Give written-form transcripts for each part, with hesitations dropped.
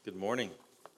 Good morning.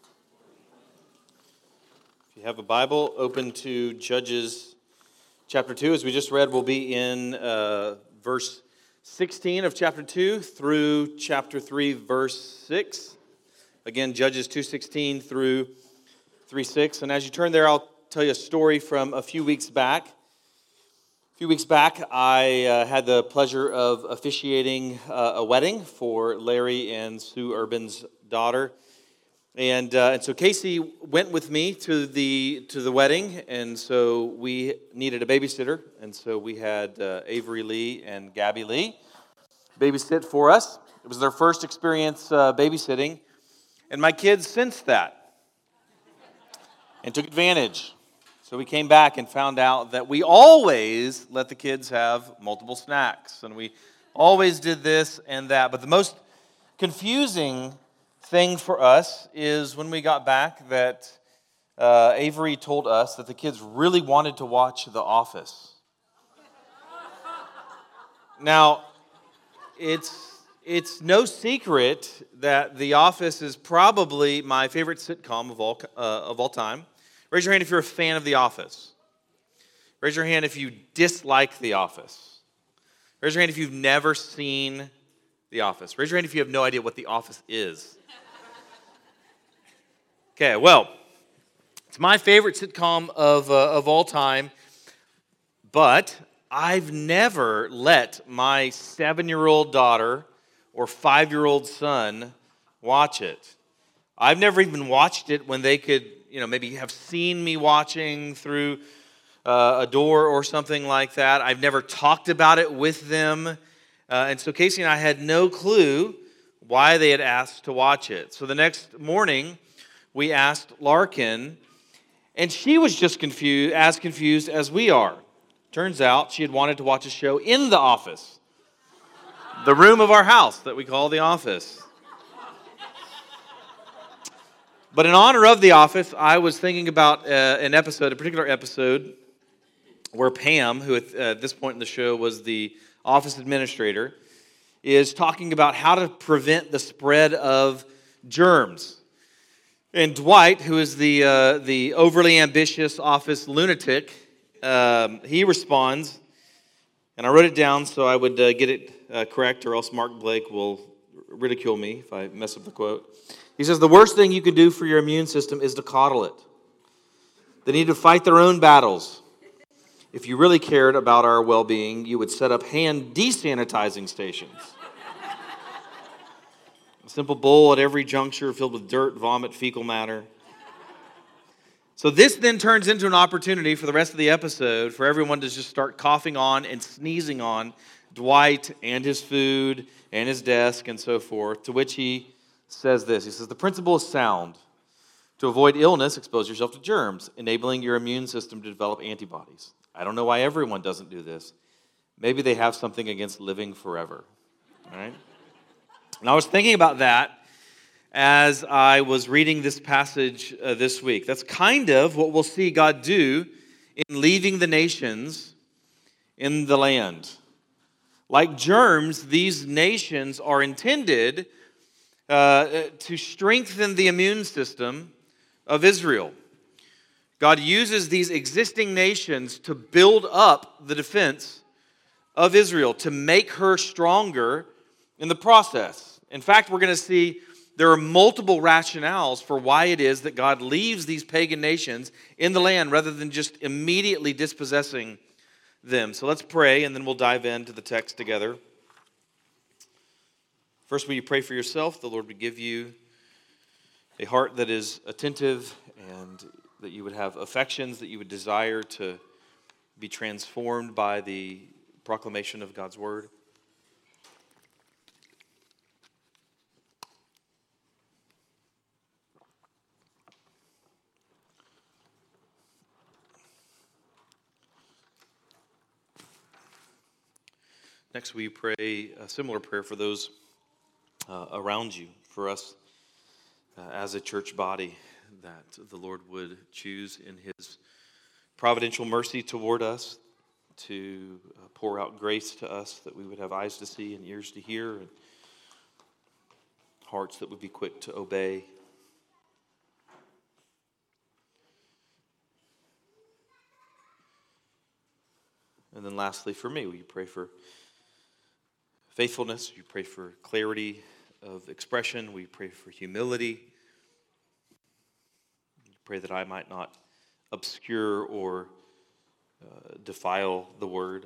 If you have a Bible, open to Judges chapter 2. As we just read, we'll be in verse 16 of chapter 2 through chapter 3, verse 6. Again, Judges 2:16 through 3:6. And as you turn there, I'll tell you a story from a few weeks back. A few weeks back, I had the pleasure of officiating a wedding for Larry and Sue Urban's daughter. And so Casey went with me to the wedding, and so we needed a babysitter, and so we had Avery Lee and Gabby Lee babysit for us. It was their first experience babysitting, and my kids sensed that and took advantage. So we came back and found out that we always let the kids have multiple snacks, and we always did this and that. But the most confusing thing for us is when we got back that Avery told us that the kids really wanted to watch The Office. Now, it's no secret that The Office is probably my favorite sitcom of all time. Raise your hand if you're a fan of The Office. Raise your hand if you dislike The Office. Raise your hand if you've never seen The Office. Raise your hand if you have no idea what The Office is. Okay, well, it's my favorite sitcom of all time, but I've never let my 7-year-old daughter or 5-year-old son watch it. I've never even watched it when they could, maybe have seen me watching through a door or something like that. I've never talked about it with them, and so Casey and I had no clue why they had asked to watch it. So the next morning, we asked Larkin, and she was just confused as we are. Turns out she had wanted to watch a show in the office, the room of our house that we call the office. But in honor of the office, I was thinking about a particular episode, where Pam, who at this point in the show was the office administrator, is talking about how to prevent the spread of germs. And Dwight, who is the overly ambitious office lunatic, he responds, and I wrote it down so I would get it correct, or else Mark Blake will ridicule me if I mess up the quote. He says, "The worst thing you can do for your immune system is to coddle it. They need to fight their own battles. If you really cared about our well-being, you would set up hand desanitizing stations. A simple bowl at every juncture filled with dirt, vomit, fecal matter." So this then turns into an opportunity for the rest of the episode for everyone to just start coughing on and sneezing on Dwight and his food and his desk and so forth, to which he says this. He says, "The principle is sound. To avoid illness, expose yourself to germs, enabling your immune system to develop antibodies. I don't know why everyone doesn't do this. Maybe they have something against living forever." All right? And I was thinking about that as I was reading this passage this week. That's kind of what we'll see God do in leaving the nations in the land. Like germs, these nations are intended to strengthen the immune system of Israel. God uses these existing nations to build up the defense of Israel, to make her stronger in the process. In fact, we're going to see there are multiple rationales for why it is that God leaves these pagan nations in the land rather than just immediately dispossessing them. So let's pray, and then we'll dive into the text together. First, will you pray for yourself? The Lord would give you a heart that is attentive, and that you would have affections that you would desire to be transformed by the proclamation of God's word. Next, we pray a similar prayer for those around you, for us as a church body, that the Lord would choose in His providential mercy toward us to pour out grace to us, that we would have eyes to see and ears to hear, and hearts that would be quick to obey And then lastly, for me, will you pray for faithfulness? Will you pray for clarity of expression? Will you pray for humility? Will you pray that I might not obscure or defile the word?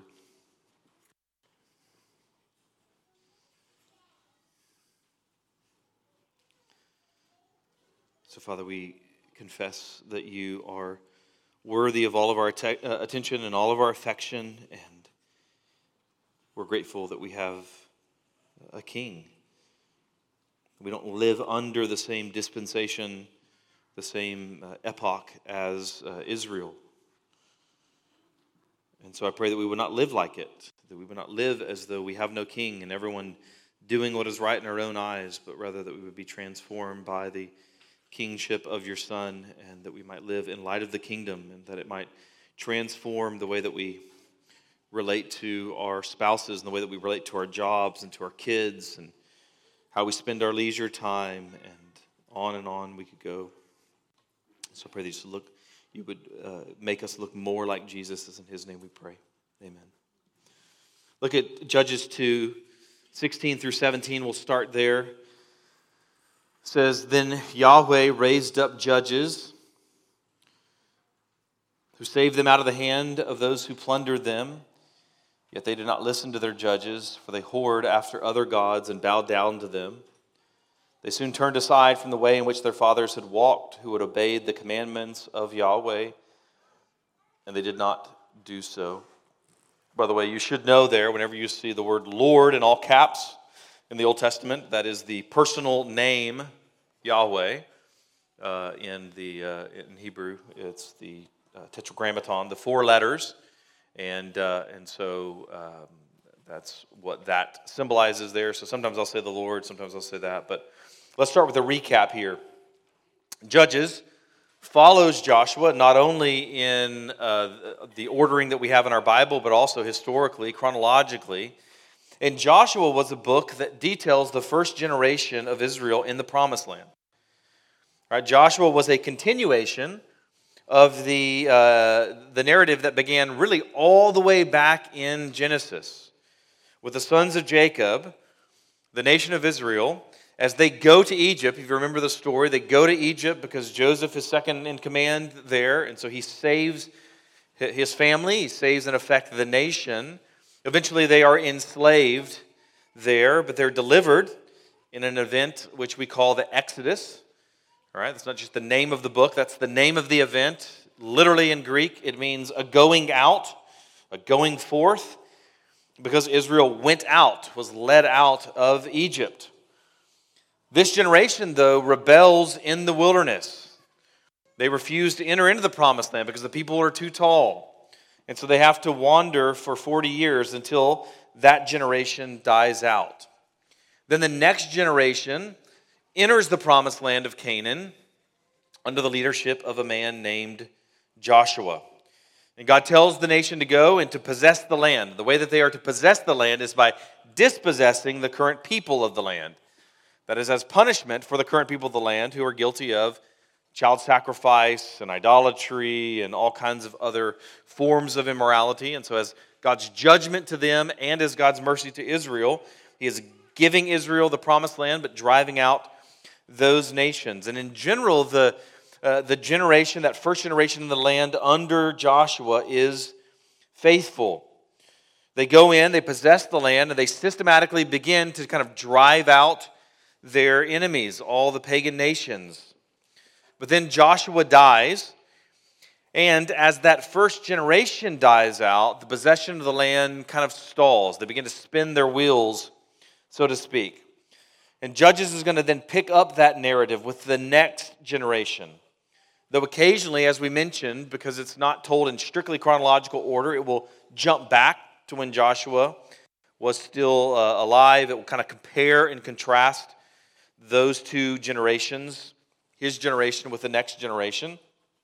So, Father, we confess that you are worthy of all of our attention and all of our affection, and we're grateful that we have a king. We don't live under the same dispensation, the same epoch as Israel. And so I pray that we would not live like it, that we would not live as though we have no king and everyone doing what is right in our own eyes, but rather that we would be transformed by the kingship of your Son, and that we might live in light of the kingdom, and that it might transform the way that we relate to our spouses and the way that we relate to our jobs and to our kids and how we spend our leisure time, and on we could go. So I pray that you would make us look more like Jesus, as in his name we pray. Amen. Look at Judges 2, 16 through 17. We'll start there. It says, "Then Yahweh raised up judges who saved them out of the hand of those who plundered them. Yet they did not listen to their judges, for they whored after other gods and bowed down to them. They soon turned aside from the way in which their fathers had walked, who had obeyed the commandments of Yahweh, and they did not do so." By the way, you should know there, whenever you see the word Lord in all caps in the Old Testament, that is the personal name Yahweh. In Hebrew, it's the tetragrammaton, the 4 letters, and so that's what that symbolizes there. So sometimes I'll say the Lord, sometimes I'll say that. But let's start with a recap here. Judges follows Joshua not only in the ordering that we have in our Bible, but also historically, chronologically. And Joshua was a book that details the first generation of Israel in the Promised Land. Right? Joshua was a continuation of the narrative that began really all the way back in Genesis, with the sons of Jacob, the nation of Israel, as they go to Egypt. If you remember the story, they go to Egypt because Joseph is second in command there, and so he saves his family, he saves, in effect, the nation. Eventually they are enslaved there, but they're delivered in an event which we call the Exodus. All right, that's not just the name of the book, that's the name of the event. Literally in Greek, it means a going out, a going forth, because Israel went out, was led out of Egypt. This generation, though, rebels in the wilderness. They refuse to enter into the Promised Land because the people are too tall. And so they have to wander for 40 years until that generation dies out. Then the next generation enters the Promised Land of Canaan under the leadership of a man named Joshua. And God tells the nation to go and to possess the land. The way that they are to possess the land is by dispossessing the current people of the land. That is, as punishment for the current people of the land who are guilty of child sacrifice and idolatry and all kinds of other forms of immorality. And so as God's judgment to them and as God's mercy to Israel, he is giving Israel the Promised Land, but driving out those nations. And in general, the generation, that first generation in the land under Joshua, is faithful. They go in, they possess the land, and they systematically begin to kind of drive out their enemies, all the pagan nations. But then Joshua dies, and as that first generation dies out, the possession of the land kind of stalls. They begin to spin their wheels, so to speak. And Judges is going to then pick up that narrative with the next generation. Though occasionally, as we mentioned, because it's not told in strictly chronological order, it will jump back to when Joshua was still alive. It will kind of compare and contrast those two generations, his generation with the next generation.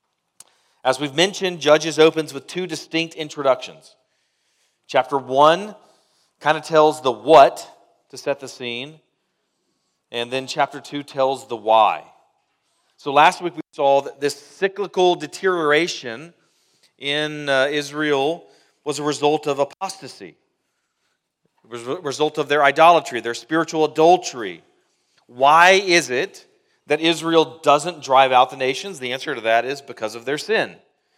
As we've mentioned, Judges opens with 2 distinct introductions. Chapter 1 kind of tells the what to set the scene, and then chapter 2 tells the why. So last week we saw that this cyclical deterioration in Israel was a result of apostasy. It was a result of their idolatry, their spiritual adultery. Why is it that Israel doesn't drive out the nations? The answer to that is because of their sin.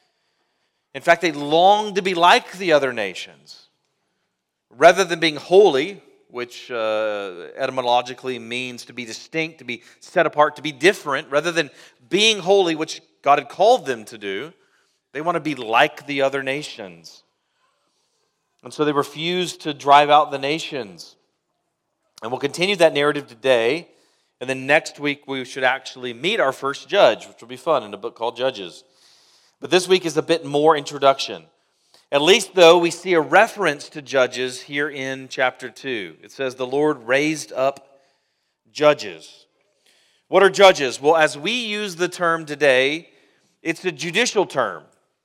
In fact, they long to be like the other nations. Rather than being holy, which etymologically means to be distinct, to be set apart, to be different, rather than being holy, which God had called them to do, they want to be like the other nations. And so they refuse to drive out the nations. And we'll continue that narrative today. And then next week we should actually meet our first judge, which will be fun, in a book called Judges. But this week is a bit more introduction. At least, though, we see a reference to Judges here in chapter 2. It says, the Lord raised up judges. What are judges? Well, as we use the term today, it's a judicial term.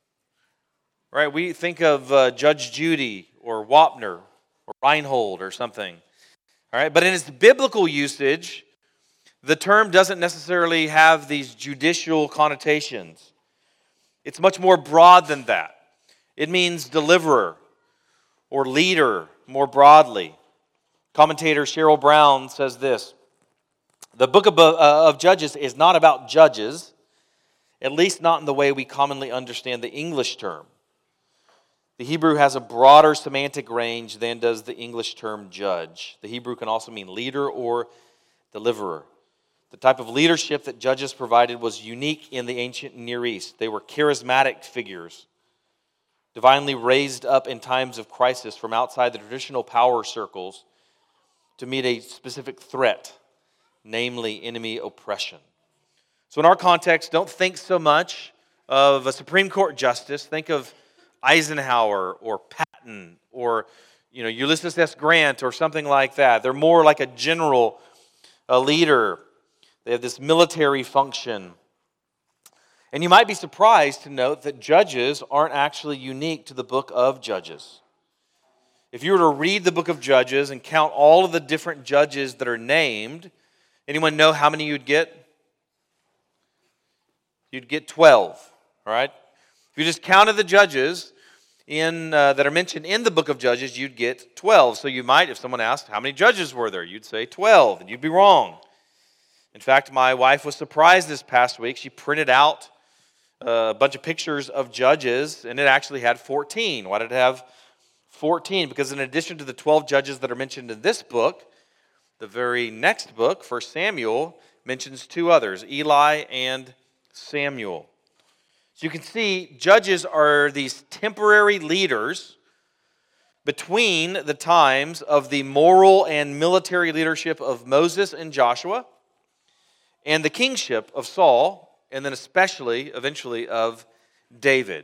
Right? We think of Judge Judy or Wapner or Reinhold or something. All right? But in its biblical usage, the term doesn't necessarily have these judicial connotations. It's much more broad than that. It means deliverer or leader more broadly. Commentator Cheryl Brown says this: the book of Judges is not about judges, at least not in the way we commonly understand the English term. The Hebrew has a broader semantic range than does the English term judge. The Hebrew can also mean leader or deliverer. The type of leadership that judges provided was unique in the ancient Near East. They were charismatic figures, divinely raised up in times of crisis from outside the traditional power circles to meet a specific threat, namely enemy oppression. So in our context, don't think so much of a Supreme Court justice. Think of Eisenhower or Patton or Ulysses S. Grant or something like that. They're more like a general, a leader. They have this military function. And you might be surprised to note that judges aren't actually unique to the book of Judges. If you were to read the book of Judges and count all of the different judges that are named, anyone know how many you'd get? You'd get 12, all right? If you just counted the judges that are mentioned in the book of Judges, you'd get 12. So you might, if someone asked, how many judges were there? You'd say 12, and you'd be wrong. In fact, my wife was surprised this past week. She printed out a bunch of pictures of judges, and it actually had 14. Why did it have 14? Because in addition to the 12 judges that are mentioned in this book, the very next book, 1 Samuel, mentions two others, Eli and Samuel. So you can see judges are these temporary leaders between the times of the moral and military leadership of Moses and Joshua and the kingship of Saul, and then especially, eventually, of David.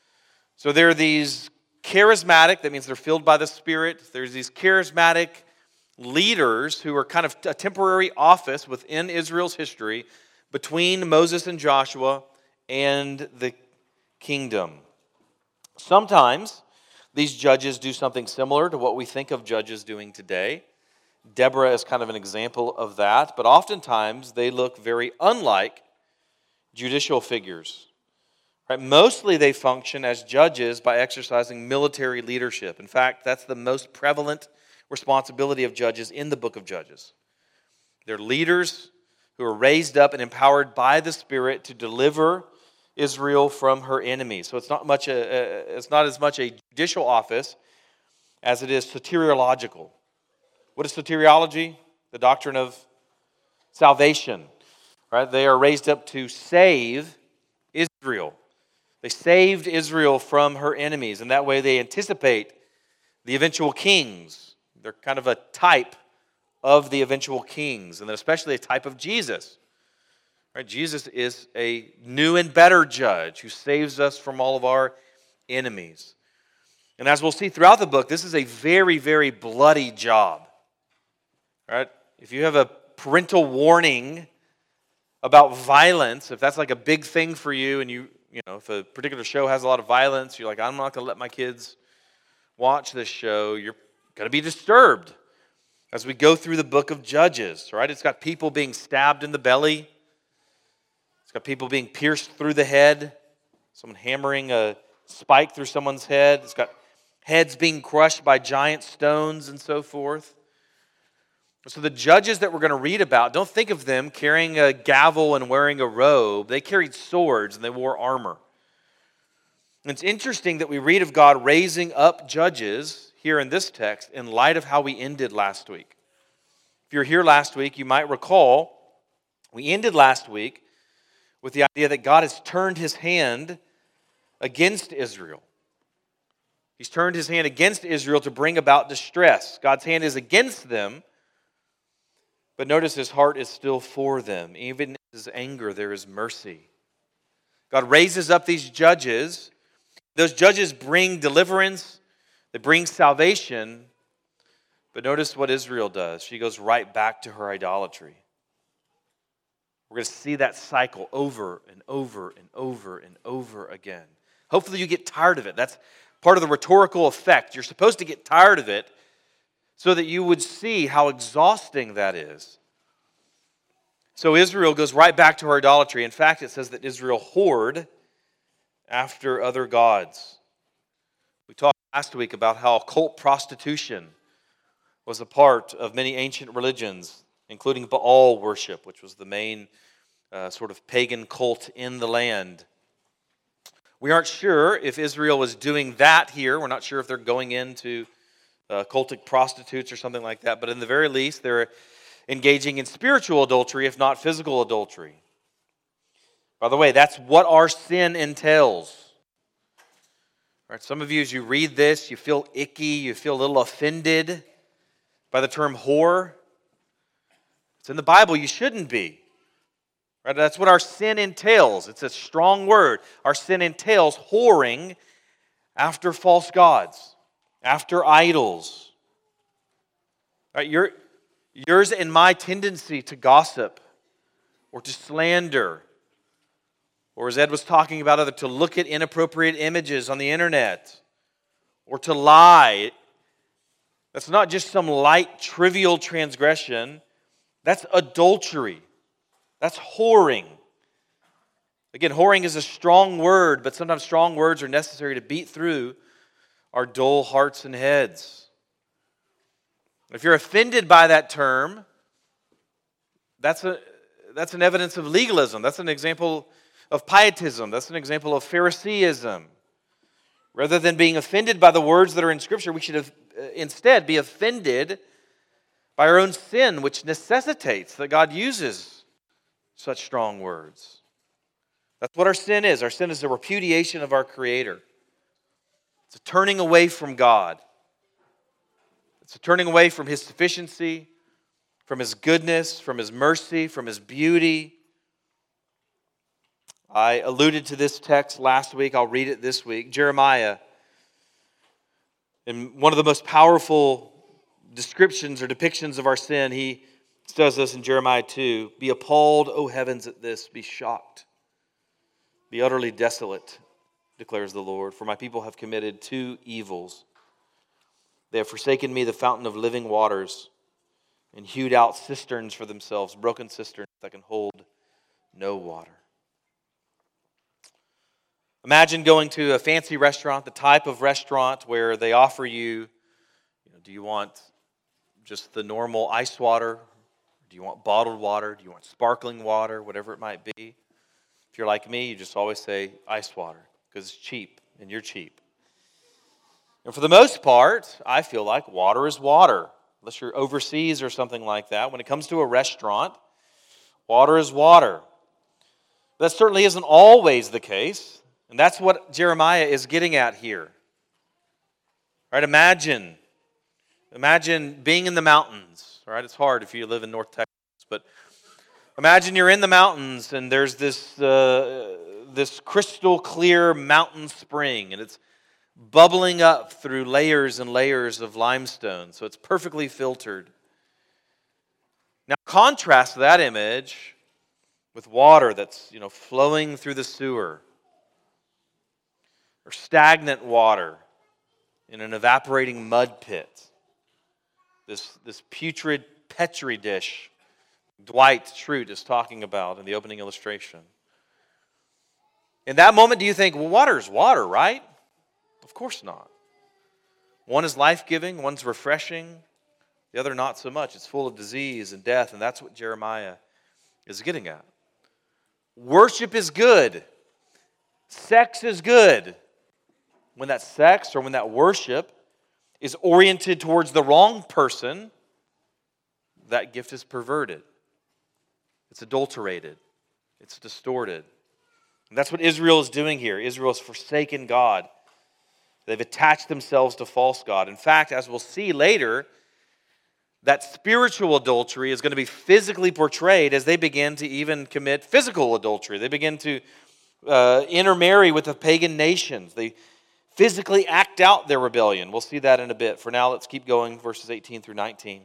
So there are these charismatic, that means they're filled by the Spirit. There's these charismatic leaders who are kind of a temporary office within Israel's history between Moses and Joshua and the kingdom. Sometimes these judges do something similar to what we think of judges doing today. Deborah is kind of an example of that, but oftentimes they look very unlike judicial figures. Right? Mostly they function as judges by exercising military leadership. In fact, that's the most prevalent responsibility of judges in the book of Judges. They're leaders who are raised up and empowered by the Spirit to deliver Israel from her enemies. So it's not as much a judicial office as it is soteriological. What is soteriology? The doctrine of salvation. Right? They are raised up to save Israel. They saved Israel from her enemies, and that way they anticipate the eventual kings. They're kind of a type of the eventual kings, and then especially a type of Jesus. Right? Jesus is a new and better judge who saves us from all of our enemies. And as we'll see throughout the book, this is a very, very bloody job. Right? If you have a parental warning about violence, if that's like a big thing for you, and if a particular show has a lot of violence, you're like, I'm not going to let my kids watch this show, you're going to be disturbed as we go through the book of Judges, right? It's got people being stabbed in the belly. It's got people being pierced through the head, someone hammering a spike through someone's head. It's got heads being crushed by giant stones and so forth. So the judges that we're going to read about, don't think of them carrying a gavel and wearing a robe. They carried swords and they wore armor. And it's interesting that we read of God raising up judges here in this text in light of how we ended last week. If you're here last week, you might recall we ended last week with the idea that God has turned his hand against Israel. He's turned his hand against Israel to bring about distress. God's hand is against them, but notice his heart is still for them. Even in his anger, there is mercy. God raises up these judges. Those judges bring deliverance. They bring salvation. But notice what Israel does. She goes right back to her idolatry. We're going to see that cycle over and over and over and over again. Hopefully you get tired of it. That's part of the rhetorical effect. You're supposed to get tired of it so that you would see how exhausting that is. So Israel goes right back to her idolatry. In fact, it says that Israel whored after other gods. We talked last week about how occult prostitution was a part of many ancient religions, including Baal worship, which was the main sort of pagan cult in the land. We aren't sure if Israel was doing that here. We're not sure if they're going into cultic prostitutes or something like that. But in the very least, they're engaging in spiritual adultery, if not physical adultery. By the way, that's what our sin entails. All right, some of you, as you read this, you feel icky, you feel a little offended by the term whore. It's in the Bible, you shouldn't be. Right? That's what our sin entails. It's a strong word. Our sin entails whoring after false gods, after idols. Right? Yours and my tendency to gossip or to slander, or as Ed was talking about, to look at inappropriate images on the internet, or to lie. That's not just some light, trivial transgression. That's adultery. That's whoring. Again, whoring is a strong word, but sometimes strong words are necessary to beat through our dull hearts and heads. If you're offended by that term, that's an evidence of legalism. That's an example of pietism. That's an example of Phariseeism. Rather than being offended by the words that are in Scripture, we should instead be offended by our own sin, which necessitates that God uses such strong words. That's what our sin is. Our sin is a repudiation of our Creator. It's a turning away from God. It's a turning away from His sufficiency, from His goodness, from His mercy, from His beauty. I alluded to this text last week. I'll read it this week. Jeremiah, in one of the most powerful descriptions or depictions of our sin, he says this in Jeremiah 2, "Be appalled, O heavens, at this. Be shocked. Be utterly desolate, declares the Lord. For my people have committed two evils. They have forsaken me, the fountain of living waters, and hewed out cisterns for themselves, broken cisterns that can hold no water." Imagine going to a fancy restaurant, the type of restaurant where they offer you, do you want just the normal ice water? Do you want bottled water? Do you want sparkling water? Whatever it might be. If you're like me, you just always say ice water because it's cheap and you're cheap. And for the most part, I feel like water is water. Unless you're overseas or something like that. When it comes to a restaurant, water is water. That certainly isn't always the case. And that's what Jeremiah is getting at here. Right? Imagine being in the mountains. Right? It's hard if you live in North Texas, but imagine you're in the mountains and there's this crystal clear mountain spring, and it's bubbling up through layers and layers of limestone, so it's perfectly filtered. Now contrast that image with water that's flowing through the sewer, or stagnant water in an evaporating mud pit. This putrid Petri dish Dwight Schrute is talking about in the opening illustration. In that moment, do you think, well, water is water, right? Of course not. One is life-giving, one's refreshing, the other not so much. It's full of disease and death, and that's what Jeremiah is getting at. Worship is good. Sex is good. When that sex or when that worship is oriented towards the wrong person, that gift is perverted. It's adulterated. It's distorted. And that's what Israel is doing here. Israel has forsaken God. They've attached themselves to false god. In fact, as we'll see later, that spiritual adultery is going to be physically portrayed as they begin to even commit physical adultery. They begin to intermarry with the pagan nations. They physically act out their rebellion. We'll see that in a bit. For now, let's keep going, verses 18 through 19.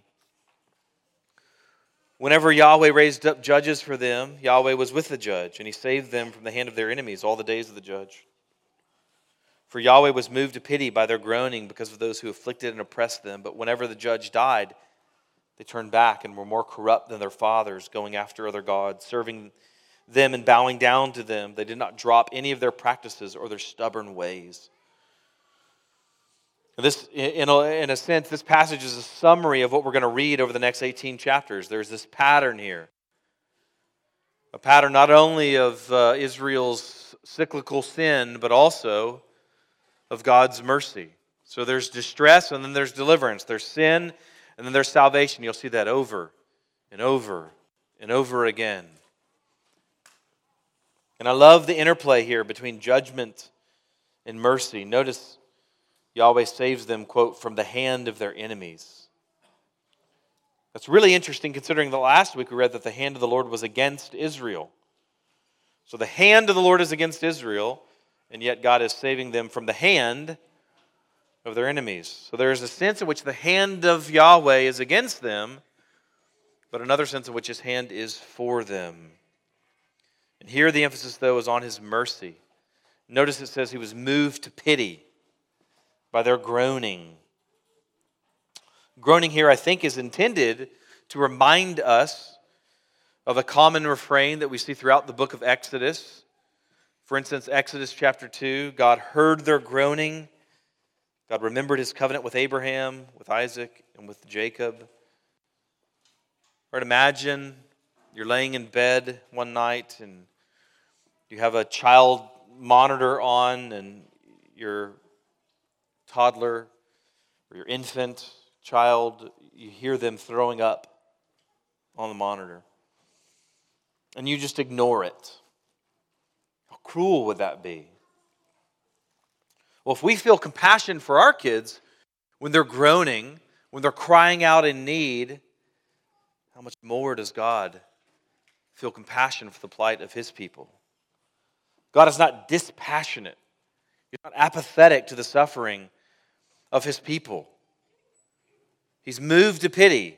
Whenever Yahweh raised up judges for them, Yahweh was with the judge, and he saved them from the hand of their enemies all the days of the judge. For Yahweh was moved to pity by their groaning because of those who afflicted and oppressed them. But whenever the judge died, they turned back and were more corrupt than their fathers, going after other gods, serving them and bowing down to them. They did not drop any of their practices or their stubborn ways. This, in a sense, this passage is a summary of what we're going to read over the next 18 chapters. There's this pattern here. A pattern not only of Israel's cyclical sin, but also of God's mercy. So there's distress and then there's deliverance. There's sin and then there's salvation. You'll see that over and over and over again. And I love the interplay here between judgment and mercy. Notice Yahweh saves them, quote, from the hand of their enemies. That's really interesting considering that last week we read that the hand of the Lord was against Israel. So the hand of the Lord is against Israel, and yet God is saving them from the hand of their enemies. So there is a sense in which the hand of Yahweh is against them, but another sense in which his hand is for them. And here the emphasis, though, is on his mercy. Notice it says he was moved to pity by their groaning. Groaning here, I think, is intended to remind us of a common refrain that we see throughout the book of Exodus. For instance, Exodus chapter 2, God heard their groaning. God remembered his covenant with Abraham, with Isaac, and with Jacob. Or imagine you're laying in bed one night and you have a child monitor on and your toddler or your infant child, you hear them throwing up on the monitor. And you just ignore it. How cruel would that be? Well, if we feel compassion for our kids when they're groaning, when they're crying out in need, how much more does God feel compassion for the plight of his people? God is not dispassionate. He's not apathetic to the suffering of his people. He's moved to pity.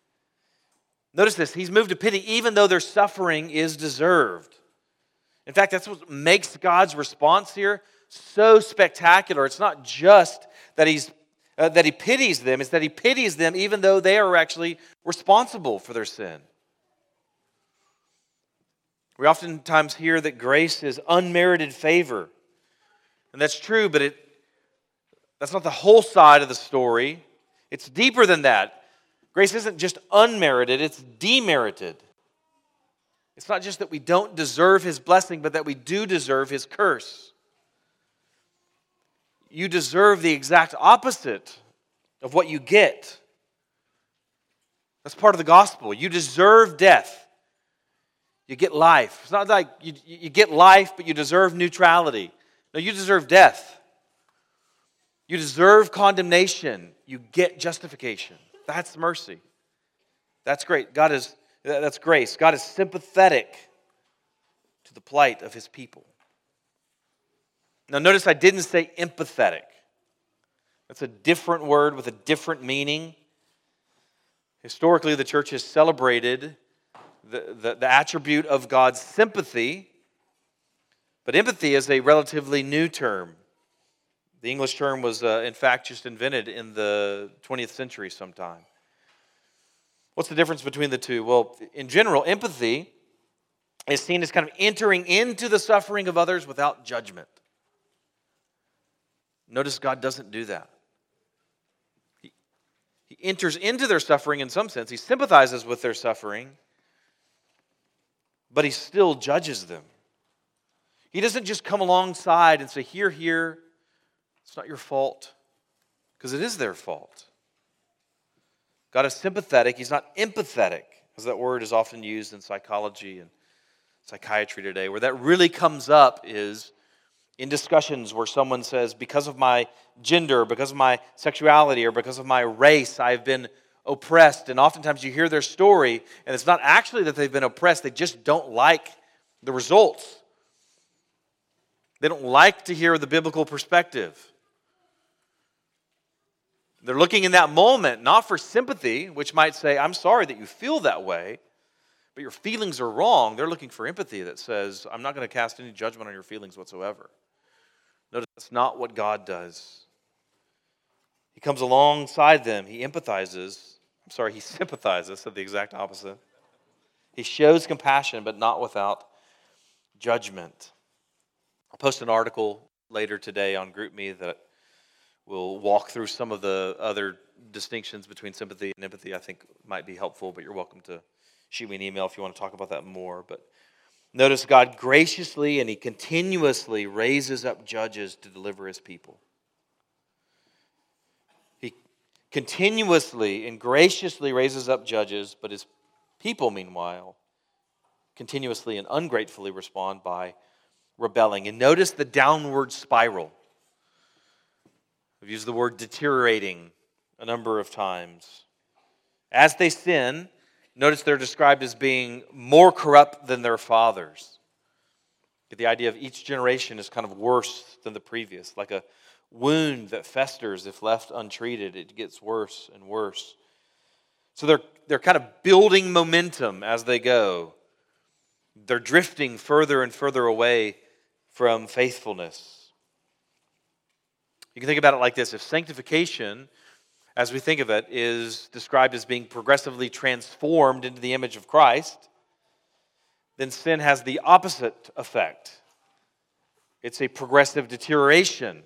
Notice this, he's moved to pity even though their suffering is deserved. In fact, that's what makes God's response here so spectacular. It's not just that he pities them, it's that he pities them even though they are actually responsible for their sin. We oftentimes hear that grace is unmerited favor. And that's true, but that's not the whole side of the story. It's deeper than that. Grace isn't just unmerited, it's demerited. It's not just that we don't deserve his blessing, but that we do deserve his curse. You deserve the exact opposite of what you get. That's part of the gospel. You deserve death. You get life. It's not like you get life, but you deserve neutrality. No, you deserve death. You deserve condemnation. You get justification. That's mercy. That's great. That's grace. God is sympathetic to the plight of his people. Now notice I didn't say empathetic. That's a different word with a different meaning. Historically, the church has celebrated the attribute of God's sympathy, but empathy is a relatively new term. The English term was, in fact, just invented in the 20th century sometime. What's the difference between the two? Well, in general, empathy is seen as kind of entering into the suffering of others without judgment. Notice God doesn't do that. enters into their suffering in some sense. He sympathizes with their suffering, but he still judges them. He doesn't just come alongside and say, here, it's not your fault, because it is their fault. God is sympathetic. He's not empathetic, as that word is often used in psychology and psychiatry today. Where that really comes up is in discussions where someone says, because of my gender, because of my sexuality, or because of my race, I've been oppressed. And oftentimes you hear their story, and it's not actually that they've been oppressed, they just don't like the results. They don't like to hear the biblical perspective. They're looking in that moment, not for sympathy, which might say, I'm sorry that you feel that way, but your feelings are wrong. They're looking for empathy that says, I'm not going to cast any judgment on your feelings whatsoever. Notice that's not what God does. He comes alongside them. He empathizes. He sympathizes, said the exact opposite. He shows compassion, but not without judgment. I'll post an article later today on GroupMe that will walk through some of the other distinctions between sympathy and empathy I think might be helpful, but you're welcome to shoot me an email if you want to talk about that more. But notice God graciously and He continuously raises up judges to deliver His people. He continuously and graciously raises up judges, but His people, meanwhile, continuously and ungratefully respond by rebelling. And notice the downward spiral. I've used the word deteriorating a number of times. As they sin, notice they're described as being more corrupt than their fathers. Get the idea of each generation is kind of worse than the previous. Like a wound that festers if left untreated, it gets worse and worse. So they're kind of building momentum as they go. They're drifting further and further away from faithfulness. You can think about it like this. If sanctification, as we think of it, is described as being progressively transformed into the image of Christ, then sin has the opposite effect. It's a progressive deterioration.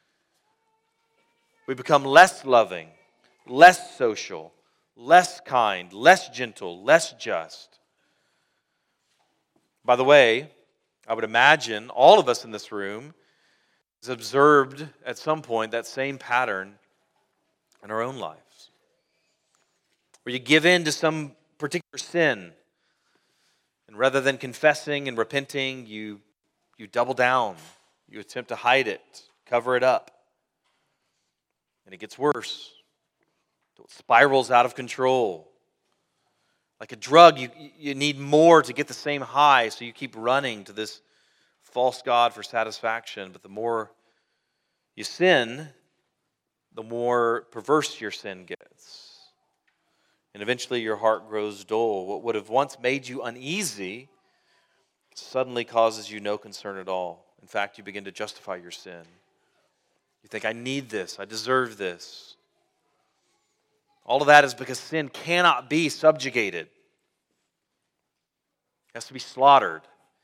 We become less loving, less social, less kind, less gentle, less just. By the way, I would imagine all of us in this room has observed at some point that same pattern in our own lives. Where you give in to some particular sin, and rather than confessing and repenting, you double down. You attempt to hide it, cover it up. And it gets worse. It spirals out of control. Like a drug, you need more to get the same high, so you keep running to this false god for satisfaction. But the more you sin, the more perverse your sin gets. And eventually your heart grows dull. What would have once made you uneasy suddenly causes you no concern at all. In fact, you begin to justify your sin. You think, I need this, I deserve this. All of that is because sin cannot be subjugated. It has to be slaughtered.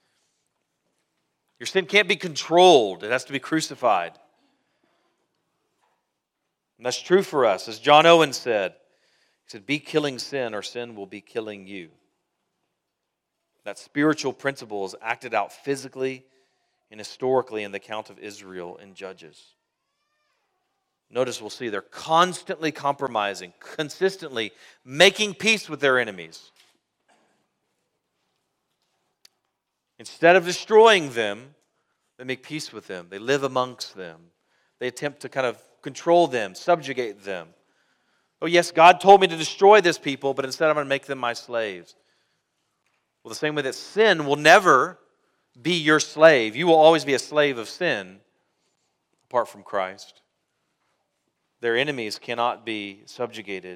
Your sin can't be controlled. It has to be crucified. And that's true for us. As John Owen said, he said, be killing sin or sin will be killing you. That spiritual principle is acted out physically and historically in the account of Israel in Judges. Notice we'll see they're constantly compromising, consistently making peace with their enemies. Instead of destroying them, they make peace with them. They live amongst them. They attempt to kind of control them, subjugate them. Oh yes, God told me to destroy this people, but instead I'm going to make them my slaves. Well, the same way that sin will never be your slave. You will always be a slave of sin apart from Christ. Their enemies cannot be subjugated.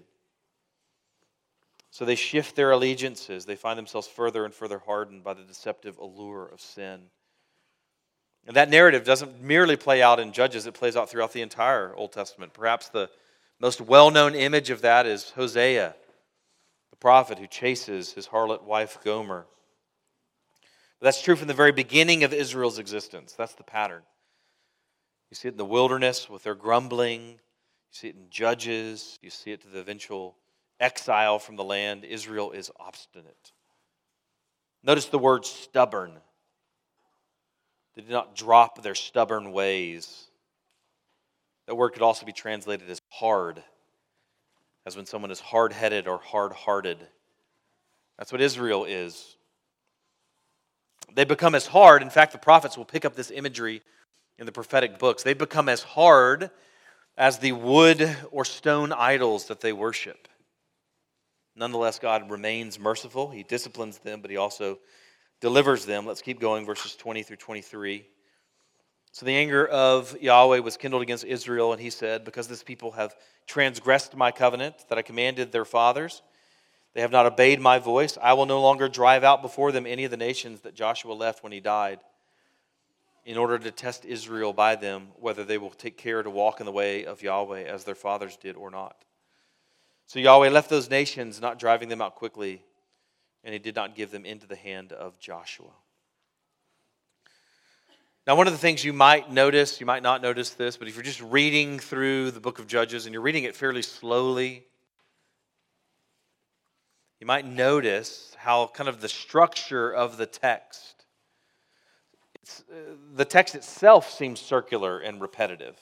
So they shift their allegiances. They find themselves further and further hardened by the deceptive allure of sin. And that narrative doesn't merely play out in Judges, it plays out throughout the entire Old Testament. Perhaps the most well-known image of that is Hosea, the prophet who chases his harlot wife Gomer. But that's true from the very beginning of Israel's existence. That's the pattern. You see it in the wilderness with their grumbling. You You see it in Judges. You see it to the eventual exile from the land. Israel is obstinate. Notice the word stubborn. They did not drop their stubborn ways. That word could also be translated as hard, as when someone is hard-headed or hard-hearted. That's what Israel is. They become as hard. In fact, the prophets will pick up this imagery in the prophetic books. They become as hard as the wood or stone idols that they worship. Nonetheless, God remains merciful. He disciplines them, but He also delivers them. Let's keep going, verses 20 through 23. So the anger of Yahweh was kindled against Israel, and He said, because this people have transgressed my covenant that I commanded their fathers, they have not obeyed my voice, I will no longer drive out before them any of the nations that Joshua left when he died, in order to test Israel by them, whether they will take care to walk in the way of Yahweh as their fathers did or not. So Yahweh left those nations, not driving them out quickly, and He did not give them into the hand of Joshua. Now, one of the things you might notice, you might not notice this, but if you're just reading through the book of Judges and you're reading it fairly slowly, you might notice how kind of the structure of the text, the text itself seems circular and repetitive.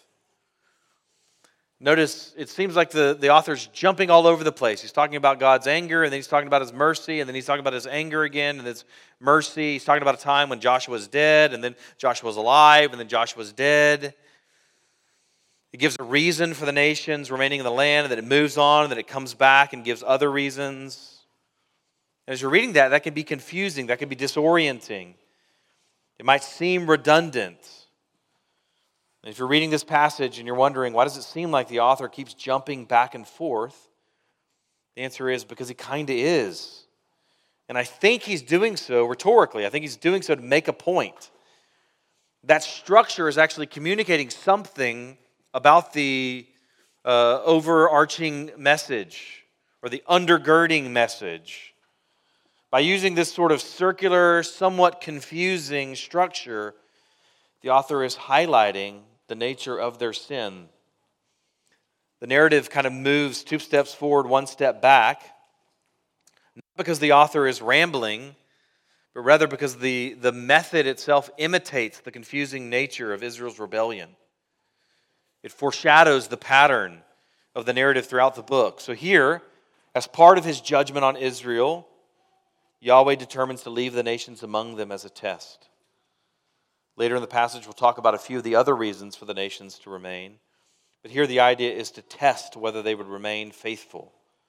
Notice, it seems like the author's jumping all over the place. He's talking about God's anger, and then he's talking about His mercy, and then he's talking about His anger again, and His mercy. He's talking about a time when Joshua was dead, and then Joshua was alive, and then Joshua was dead. He gives a reason for the nations remaining in the land, and then it moves on, and then it comes back and gives other reasons. And as you're reading that, that can be confusing, that can be disorienting. It might seem redundant. And if you're reading this passage and you're wondering, why does it seem like the author keeps jumping back and forth? The answer is because he kind of is. And I think he's doing so rhetorically. I think he's doing so to make a point. That structure is actually communicating something about the overarching message or the undergirding message. By using this sort of circular, somewhat confusing structure, the author is highlighting the nature of their sin. The narrative kind of moves 2 steps forward, 1 step back, not because the author is rambling, but rather because the method itself imitates the confusing nature of Israel's rebellion. It foreshadows the pattern of the narrative throughout the book. So here, as part of His judgment on Israel, Yahweh determines to leave the nations among them as a test. Later in the passage, we'll talk about a few of the other reasons for the nations to remain. But here the idea is to test whether they would remain faithful.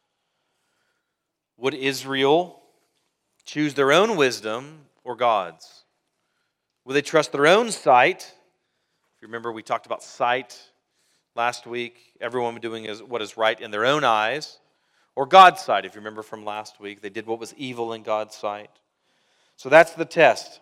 Would Israel choose their own wisdom or God's? Would they trust their own sight? If you remember, we talked about sight last week. Everyone doing what is right in their own eyes. Or God's sight, if you remember from last week. They did what was evil in God's sight. So that's the test.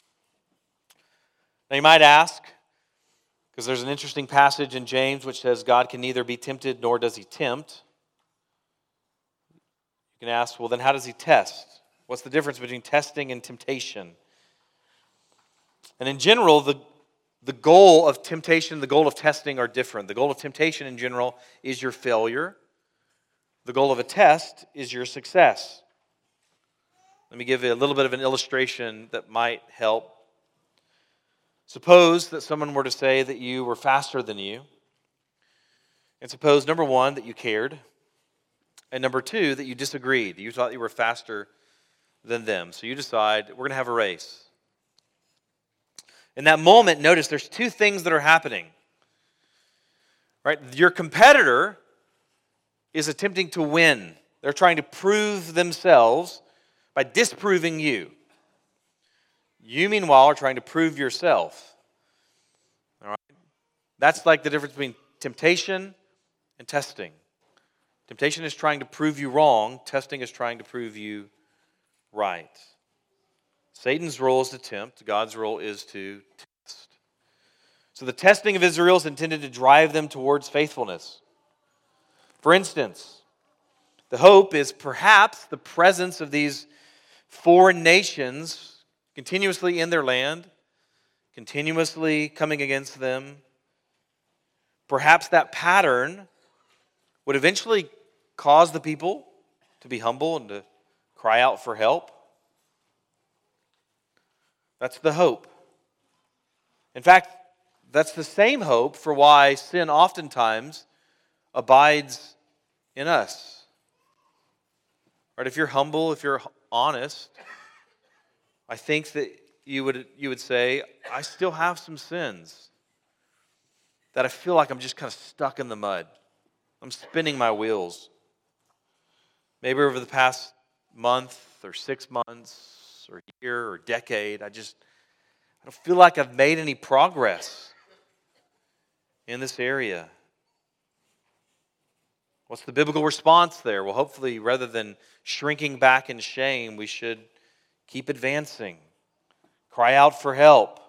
Now you might ask, because there's an interesting passage in James which says God can neither be tempted nor does He tempt. You can ask, well then how does He test? What's the difference between testing and temptation? And in general, the goal of temptation, the goal of testing are different. The goal of temptation in general is your failure. The goal of a test is your success. Let me give you a little bit of an illustration that might help. Suppose that someone were to say that you were faster than you. And suppose, number one, that you cared. And number two, that you disagreed. You thought you were faster than them. So you decide, we're going to have a race. In that moment, notice there's two things that are happening. Right? Your competitor is attempting to win. They're trying to prove themselves by disproving you. You, meanwhile, are trying to prove yourself. All right? That's like the difference between temptation and testing. Temptation is trying to prove you wrong. Testing is trying to prove you right. Satan's role is to tempt. God's role is to test. So the testing of Israel is intended to drive them towards faithfulness. For instance, the hope is perhaps the presence of these foreign nations continuously in their land, continuously coming against them. Perhaps that pattern would eventually cause the people to be humble and to cry out for help. That's the hope. In fact, that's the same hope for why sin oftentimes abides in us. Right? If you're humble, if you're honest, I think that you would say, I still have some sins that I feel like I'm just kind of stuck in the mud. I'm spinning my wheels. Maybe over the past month or 6 months or year or decade, I don't feel like I've made any progress in this area. What's the biblical response there? Well, hopefully, rather than shrinking back in shame, we should keep advancing. Cry out for help.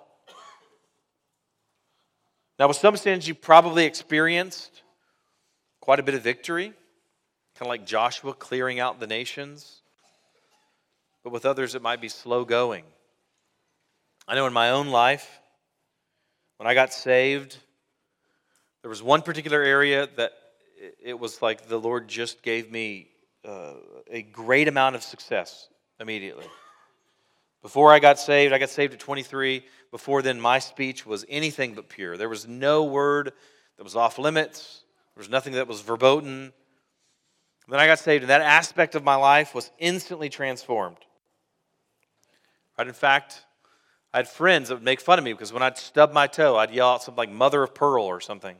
Now, with some sins, you probably experienced quite a bit of victory, kind of like Joshua clearing out the nations. But with others, it might be slow going. I know in my own life, when I got saved, there was one particular area that it was like the Lord just gave me a great amount of success immediately. Before I got saved at 23. Before then, my speech was anything but pure. There was no word that was off limits. There was nothing that was verboten. Then I got saved, and that aspect of my life was instantly transformed. Right? In fact, I had friends that would make fun of me because when I'd stub my toe, I'd yell out something like mother of pearl or something.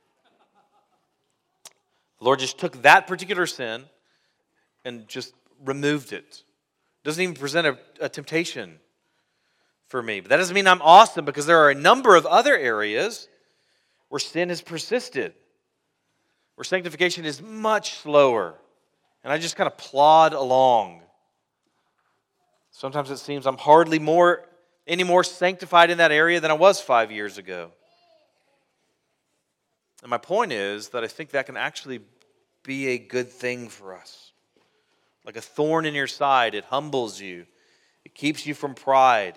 The Lord just took that particular sin and just removed it. Doesn't even present a temptation for me. But that doesn't mean I'm awesome, because there are a number of other areas where sin has persisted, where sanctification is much slower, and I just kind of plod along. Sometimes it seems I'm hardly any more sanctified in that area than I was 5 years ago. And my point is that I think that can actually be a good thing for us. Like a thorn in your side, it humbles you. It keeps you from pride.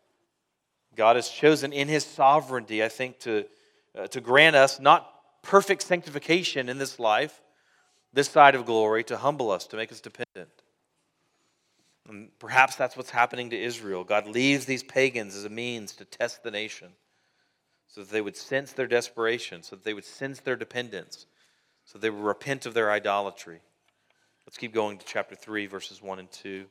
God has chosen in His sovereignty, I think, to grant us not perfect sanctification in this life, this side of glory, to humble us, to make us dependent. And perhaps that's what's happening to Israel. God leaves these pagans as a means to test the nation, so that they would sense their desperation, so that they would sense their dependence, so they would repent of their idolatry. Let's keep going to chapter 3, verses 1 and 2.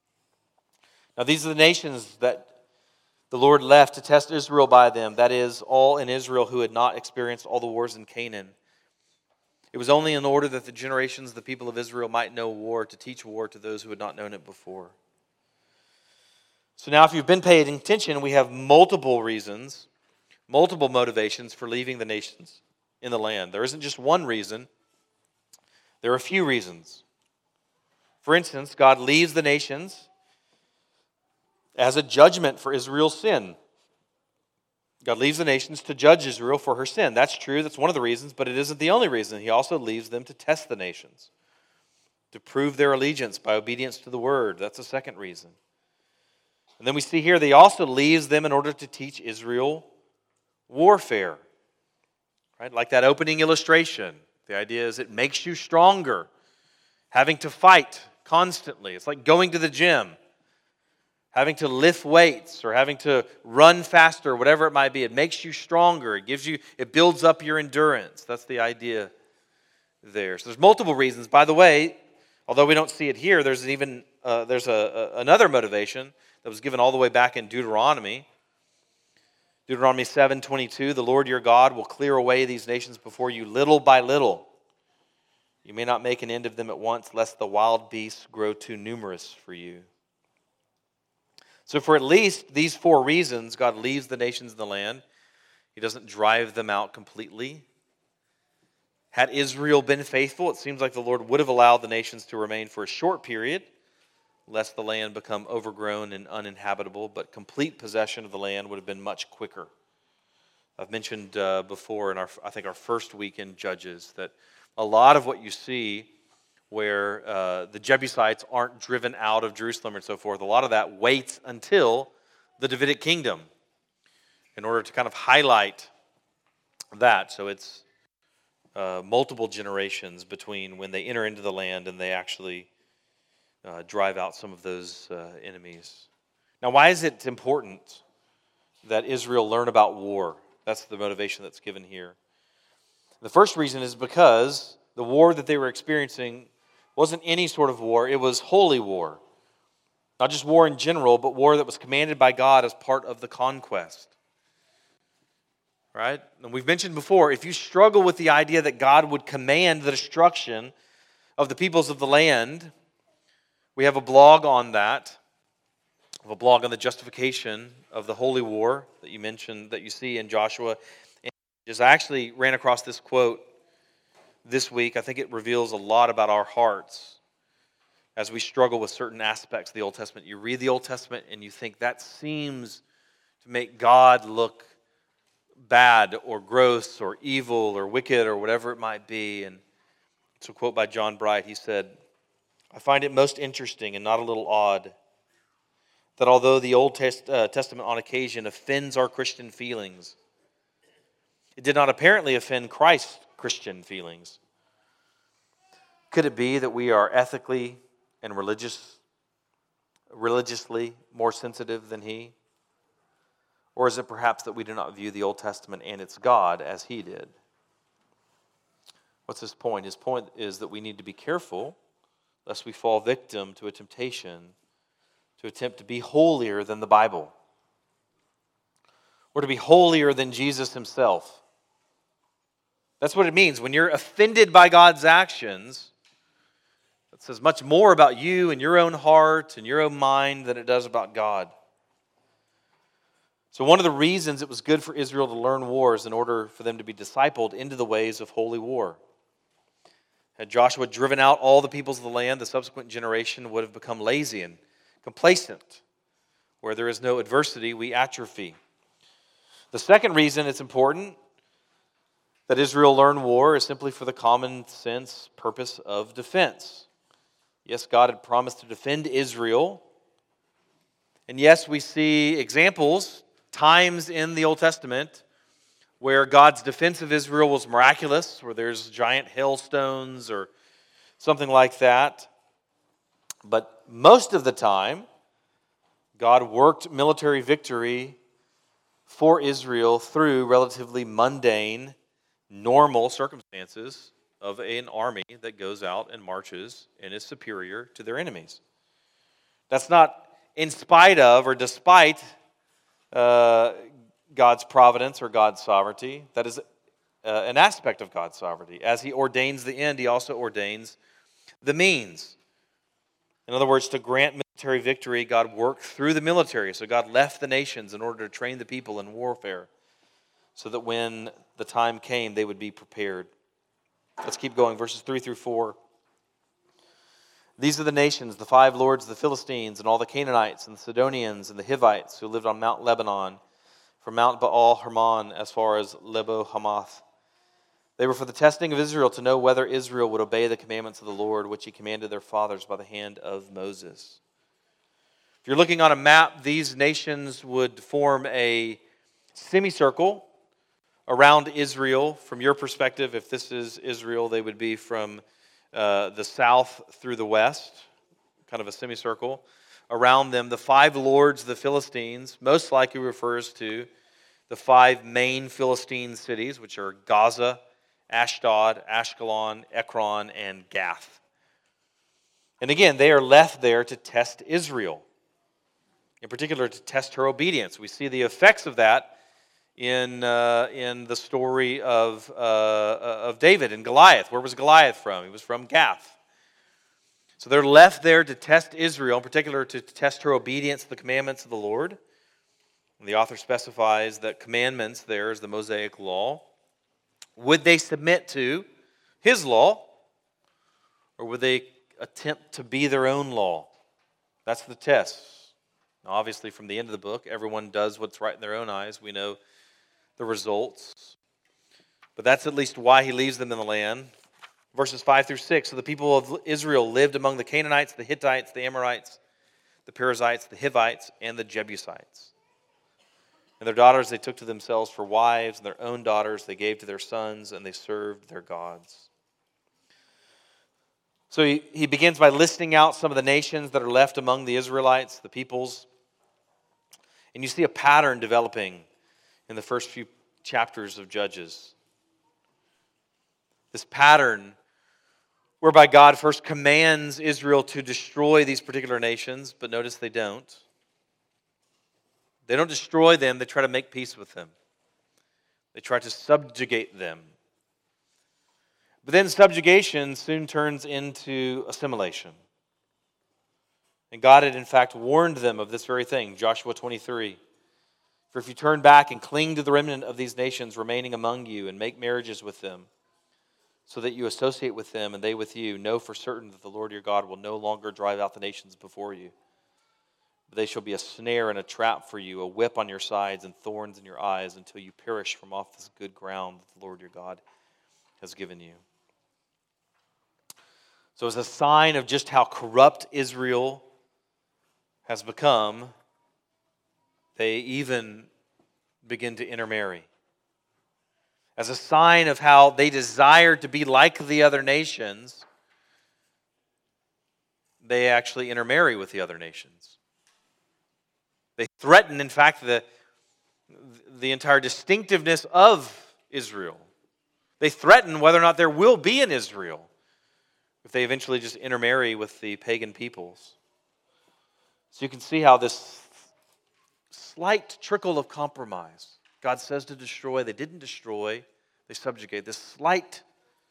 Now these are the nations that the Lord left to test Israel by them, that is, all in Israel who had not experienced all the wars in Canaan. It was only in order that the generations of the people of Israel might know war, to teach war to those who had not known it before. So now if you've been paying attention, we have multiple reasons, multiple motivations for leaving the nations in the land. There isn't just one reason. There are a few reasons. For instance, God leaves the nations as a judgment for Israel's sin. God leaves the nations to judge Israel for her sin. That's true. That's one of the reasons, but it isn't the only reason. He also leaves them to test the nations, to prove their allegiance by obedience to the word. That's a second reason. And then we see here, He also leaves them in order to teach Israel warfare. Right? Like that opening illustration. The idea is it makes you stronger. Having to fight constantly. It's like going to the gym. Having to lift weights or having to run faster, whatever it might be. It makes you stronger. It builds up your endurance. That's the idea there. So there's multiple reasons. By the way, although we don't see it here, there's another motivation that was given all the way back in Deuteronomy. Deuteronomy 7:22, the Lord your God will clear away these nations before you little by little. You may not make an end of them at once, lest the wild beasts grow too numerous for you. So for at least these 4 reasons, God leaves the nations in the land. He doesn't drive them out completely. Had Israel been faithful, it seems like the Lord would have allowed the nations to remain for a short period, lest the land become overgrown and uninhabitable, but complete possession of the land would have been much quicker. I've mentioned before in our first week in Judges that a lot of what you see where the Jebusites aren't driven out of Jerusalem and so forth, a lot of that waits until the Davidic kingdom in order to kind of highlight that. So it's multiple generations between when they enter into the land and they actually drive out some of those enemies. Now, why is it important that Israel learn about war? That's the motivation that's given here. The first reason is because the war that they were experiencing wasn't any sort of war. It was holy war. Not just war in general, but war that was commanded by God as part of the conquest. Right? And we've mentioned before, if you struggle with the idea that God would command the destruction of the peoples of the land, we have a blog on that. We have a blog on the justification of the holy war that you mentioned, that you see in Joshua. And I actually ran across this quote this week. I think it reveals a lot about our hearts as we struggle with certain aspects of the Old Testament. You read the Old Testament and you think that seems to make God look bad or gross or evil or wicked or whatever it might be. And it's a quote by John Bright. He said, "I find it most interesting and not a little odd that although the Old Testament on occasion offends our Christian feelings, it did not apparently offend Christ's Christian feelings. Could it be that we are ethically and religiously more sensitive than he? Or is it perhaps that we do not view the Old Testament and its God as he did?" What's his point? His point is that we need to be careful lest we fall victim to a temptation to attempt to be holier than the Bible, or to be holier than Jesus himself. That's what it means. When you're offended by God's actions, it says much more about you and your own heart and your own mind than it does about God. So one of the reasons it was good for Israel to learn war is in order for them to be discipled into the ways of holy war. Had Joshua driven out all the peoples of the land, the subsequent generation would have become lazy and complacent. Where there is no adversity, we atrophy. The second reason it's important that Israel learn war is simply for the common sense purpose of defense. Yes, God had promised to defend Israel. And yes, we see examples, times in the Old Testament where God's defense of Israel was miraculous, where there's giant hailstones or something like that. But most of the time, God worked military victory for Israel through relatively mundane, normal circumstances of an army that goes out and marches and is superior to their enemies. That's not in spite of or despite God's providence or God's sovereignty. That is an aspect of God's sovereignty. As he ordains the end, he also ordains the means. In other words, to grant military victory, God worked through the military. So God left the nations in order to train the people in warfare so that when the time came, they would be prepared. Let's keep going, verses 3 through 4. "These are the nations, the 5 lords of the Philistines, and all the Canaanites, and the Sidonians, and the Hivites, who lived on Mount Lebanon, from Mount Baal Hermon as far as Lebo Hamath. They were for the testing of Israel, to know whether Israel would obey the commandments of the Lord, which he commanded their fathers by the hand of Moses." If you're looking on a map, these nations would form a semicircle around Israel. From your perspective, if this is Israel, they would be from the south through the west, kind of a semicircle. Around them, the 5 lords of the Philistines, most likely refers to the 5 main Philistine cities, which are Gaza, Ashdod, Ashkelon, Ekron, and Gath. And again, they are left there to test Israel, in particular to test her obedience. We see the effects of that in the story of David and Goliath. Where was Goliath from? He was from Gath. So they're left there to test Israel, in particular to test her obedience to the commandments of the Lord. And the author specifies that commandments there is the Mosaic law. Would they submit to his law, or would they attempt to be their own law? That's the test. Now, obviously, from the end of the book, everyone does what's right in their own eyes. We know the results. But that's at least why he leaves them in the land. Verses 5 through 6. "So the people of Israel lived among the Canaanites, the Hittites, the Amorites, the Perizzites, the Hivites, and the Jebusites." And their daughters they took to themselves for wives, and their own daughters they gave to their sons, and they served their gods. So he begins by listing out some of the nations that are left among the Israelites, the peoples. And you see a pattern developing in the first few chapters of Judges. This pattern whereby God first commands Israel to destroy these particular nations, but notice they don't. They don't destroy them, they try to make peace with them. They try to subjugate them. But then subjugation soon turns into assimilation. And God had in fact warned them of this very thing, Joshua 23. For if you turn back and cling to the remnant of these nations remaining among you and make marriages with them, so that you associate with them and they with you, know for certain that the Lord your God will no longer drive out the nations before you. But they shall be a snare and a trap for you, a whip on your sides and thorns in your eyes until you perish from off this good ground that the Lord your God has given you. So as a sign of just how corrupt Israel has become, they even begin to intermarry. As a sign of how they desire to be like the other nations, they actually intermarry with the other nations. They threaten, in fact, the entire distinctiveness of Israel. They threaten whether or not there will be an Israel if they eventually just intermarry with the pagan peoples. So you can see how this slight trickle of compromise, God says to destroy, they didn't destroy, they subjugate. This slight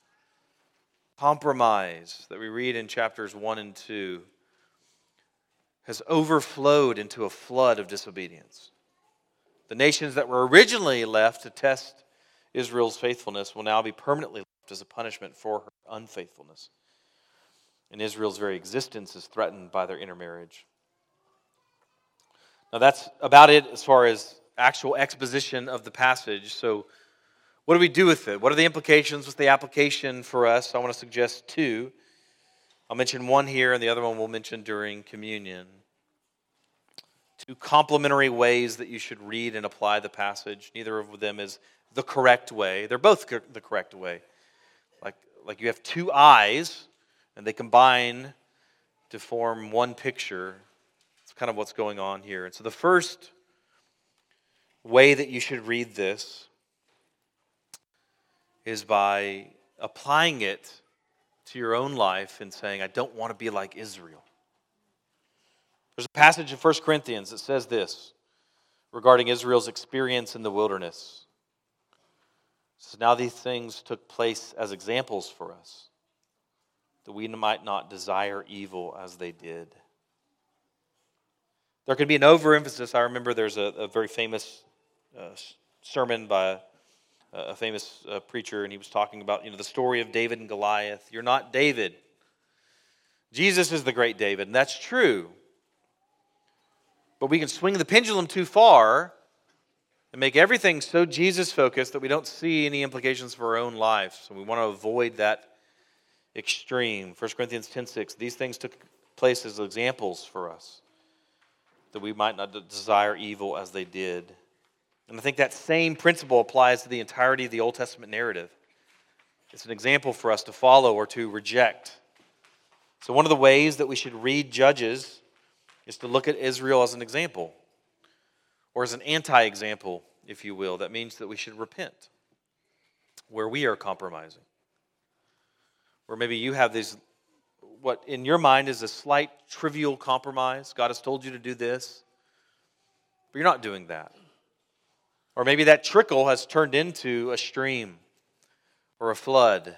compromise that we read in chapters 1 and 2 has overflowed into a flood of disobedience. The nations that were originally left to test Israel's faithfulness will now be permanently left as a punishment for her unfaithfulness. And Israel's very existence is threatened by their intermarriage. Now that's about it as far as actual exposition of the passage. So what do we do with it? What are the implications? What's the application for us? I want to suggest two. I'll mention one here and the other one we'll mention during communion. Two complementary ways that you should read and apply the passage. Neither of them is the correct way. They're both the correct way. Like you have two eyes and they combine to form one picture. It's kind of what's going on here. And so the first way that you should read this is by applying it to your own life and saying, I don't want to be like Israel. There's a passage in 1 Corinthians that says this regarding Israel's experience in the wilderness. It says, now these things took place as examples for us, that we might not desire evil as they did. There can be an overemphasis. I remember there's a very famous sermon by a famous preacher, and he was talking about the story of David and Goliath. You're not David. Jesus is the great David, and that's true. But we can swing the pendulum too far and make everything so Jesus-focused that we don't see any implications for our own life. So we want to avoid that extreme. 1 Corinthians 10:6, these things took place as examples for us, that we might not desire evil as they did. And I think that same principle applies to the entirety of the Old Testament narrative. It's an example for us to follow or to reject. So one of the ways that we should read Judges is to look at Israel as an example, or as an anti-example, if you will. That means that we should repent where we are compromising. Or maybe you have these, what in your mind is a slight trivial compromise. God has told you to do this, but you're not doing that. Or maybe that trickle has turned into a stream or a flood.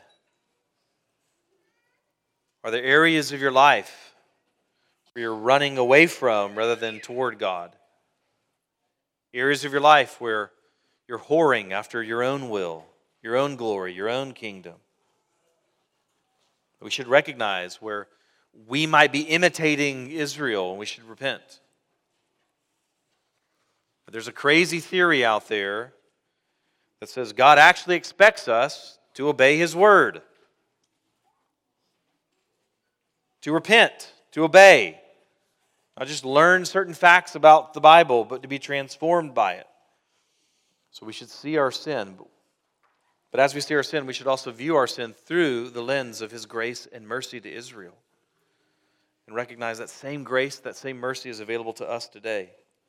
Are there areas of your life where you're running away from rather than toward God? Areas of your life where you're whoring after your own will, your own glory, your own kingdom. We should recognize where we might be imitating Israel and we should repent. But there's a crazy theory out there that says God actually expects us to obey His word, to repent, to obey. Not just learn certain facts about the Bible, but to be transformed by it. So we should see our sin. But as we see our sin, we should also view our sin through the lens of His grace and mercy to Israel. And recognize that same grace, that same mercy is available to us today.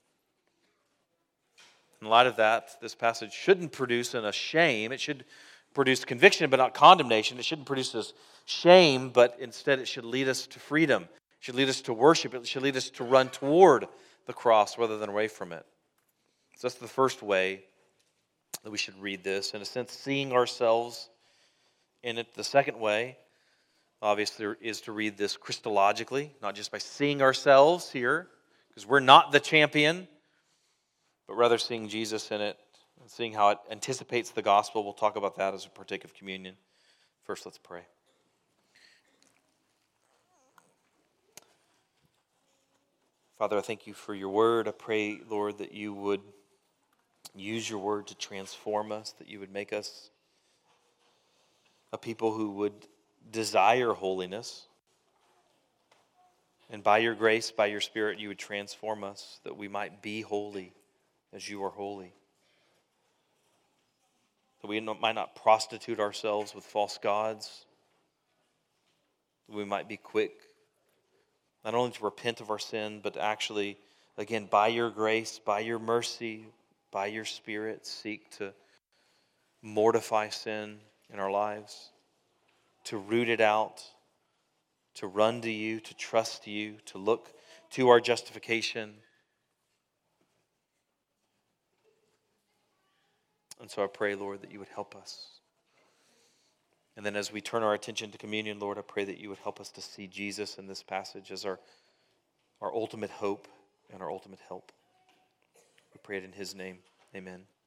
In light of that, this passage shouldn't produce a shame. It should produce conviction, but not condemnation. It shouldn't produce us shame, but instead it should lead us to freedom. It should lead us to worship. It should lead us to run toward the cross rather than away from it. So that's the first way that we should read this. In a sense, seeing ourselves in it. The second way, obviously, is to read this Christologically, not just by seeing ourselves here, because we're not the champion, but rather seeing Jesus in it, and seeing how it anticipates the gospel. We'll talk about that as we partake of communion. First, let's pray. Father, I thank you for your word. I pray, Lord, that you would use your word to transform us, that you would make us a people who would desire holiness. And by your grace, by your Spirit, you would transform us, that we might be holy as you are holy. That we might not prostitute ourselves with false gods. That we might be quick, not only to repent of our sin, but actually, again, by your grace, by your mercy, by your Spirit, seek to mortify sin in our lives, to root it out, to run to you, to trust you, to look to our justification. And so I pray, Lord, that you would help us. And then as we turn our attention to communion, Lord, I pray that you would help us to see Jesus in this passage as our ultimate hope and our ultimate help. We pray it in his name. Amen.